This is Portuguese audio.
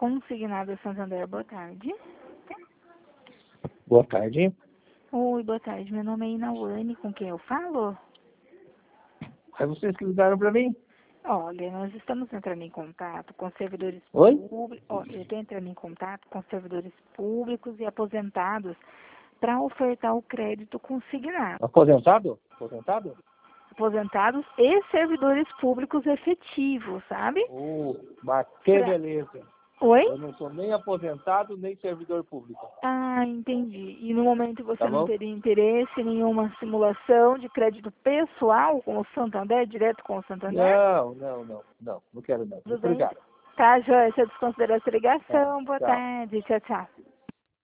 Consignado Santander, boa tarde. Boa tarde. Oi, boa tarde. Meu nome é Inawane, com quem eu falo? É vocês que ligaram para mim? Olha, nós estamos entrando em contato com servidores Oi? públicos. Olha, eu estou entrando em contato com servidores públicos e aposentados para ofertar o crédito consignado. Aposentado? Aposentado? Aposentados e servidores públicos efetivos, sabe? Mas que Pra... beleza. Oi? Eu não sou nem aposentado, nem servidor público. Ah, entendi. E no momento você Tá não bom? teria interesse em nenhuma simulação de crédito pessoal com o Santander, direto com o Santander? Não quero não. Tudo Muito bem? obrigado. Tá, Joia, você desconsidera essa Tá, ligação. Boa tchau. tarde. Tchau, tchau.